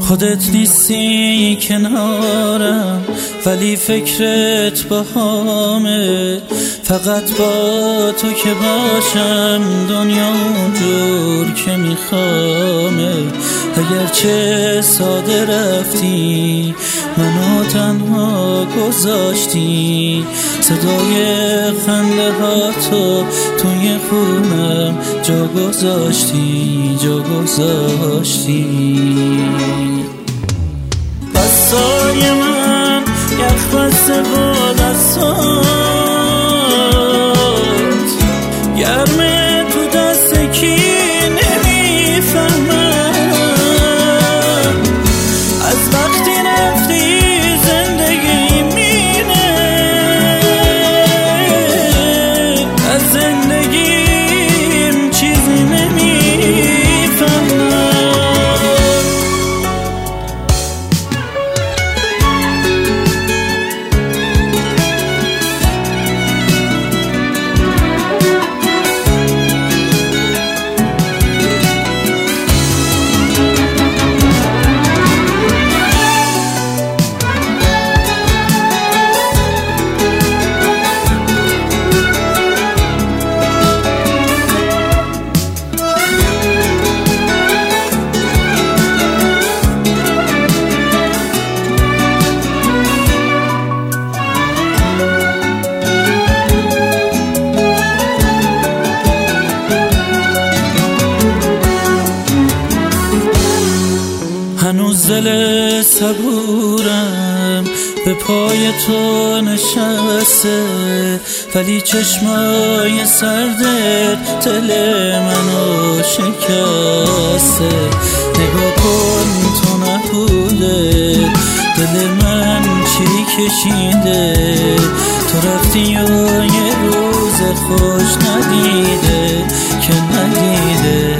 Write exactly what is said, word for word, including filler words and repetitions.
خودت نیستی کنارم ولی فکرت با همه، فقط با تو که باشم دنیا اونجور که میخوامه. اگرچه ساده رفتی منو تنها گذاشتی، صدای خنده ها تو توی خونم جا گذاشتی جا گذاشتی. بسای من یخ بسته با دستات، گرمه تو دست کی نمیفهمم. از وقتی رفتی زندگی مینه، از زندگیم چیزی نمیفهمم. هنوز دل صبورم به پای تو نشسته، ولی چشمای سردت دل منو شکسته. نگاه کن تو نبوده دل من چی کشیده، تو رفتی و یه روز خوش ندیده که ندیده.